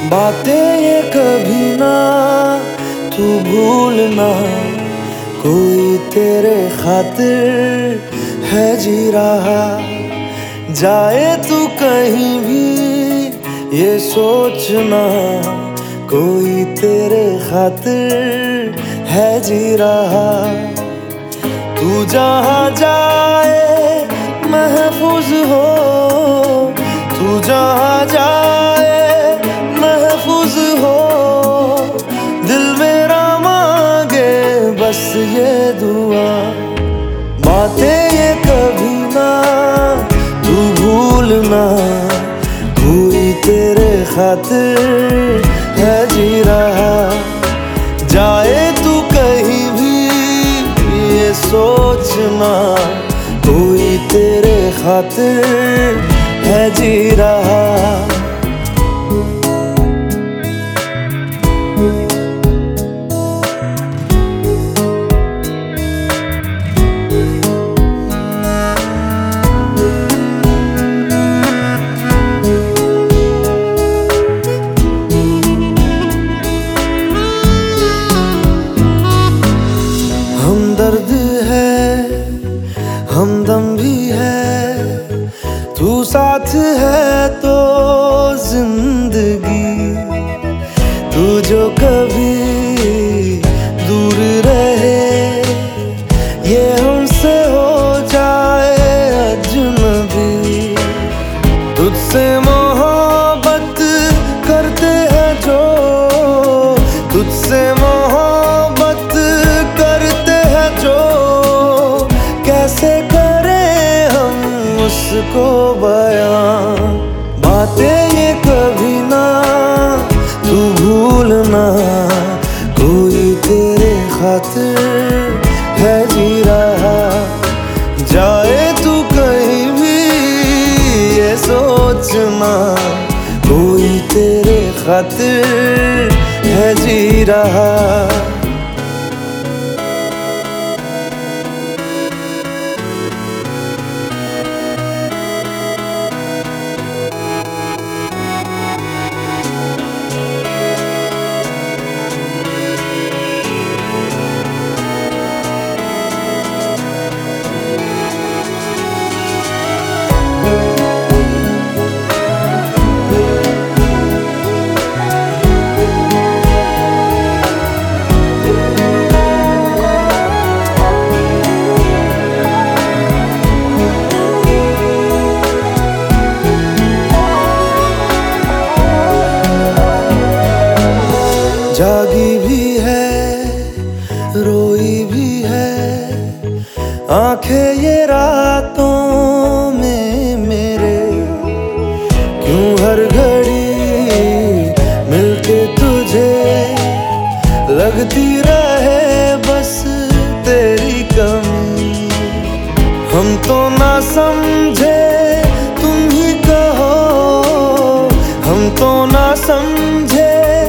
बातें ये कभी ना तू भूलना, कोई तेरे खातिर है जी रहा। जाए तू कहीं भी ये सोचना, कोई तेरे खातिर है जी रहा। तू जहाँ जाए महफूज हो, तू जहाँ जाए महफूज हो। दिल मेरा मांगे बस ये दुआ, बातें ये कभी ना तू भूलना, कोई तेरे खातिर है जी रहा। जाए तू कहीं भी ये सोचना, कोई तेरे खातिर है जी रहा। हमदर्द है, हमदम भी है, तू साथ है तो जिंदगी। तू जो कभी दूर रहे, ये हमसे हो जाए अजनबी। तुझसे मोहब्बत करते हैं जो, तुझसे मोहब्बत करते हैं जो, कैसे करें हम उसको बयां। बातें ये कभी ना तू भूलना, कोई तेरे खातिर है जी रहा। जाए तू कहीं भी ये सोचना, कोई तेरे खातिर है जी रहा। जागी भी है, रोई भी है, आंखें ये रातों में मेरे। क्यों हर घड़ी मिलके तुझे लगती रहे बस तेरी कमी। हम तो ना समझे तुम ही कहो, हम तो ना समझे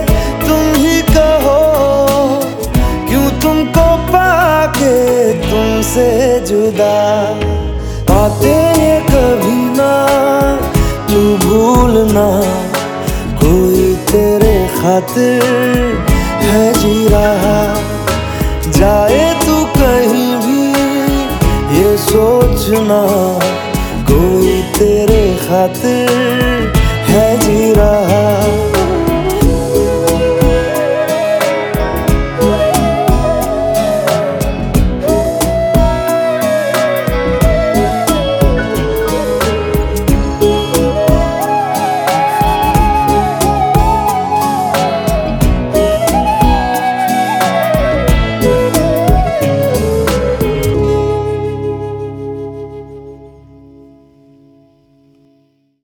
तुमसे जुदा। बातें ये कभी ना तू भूलना, कोई तेरे खातिर है जी रहा। जाए तू कहीं भी ये सोचना, कोई तेरे खातिर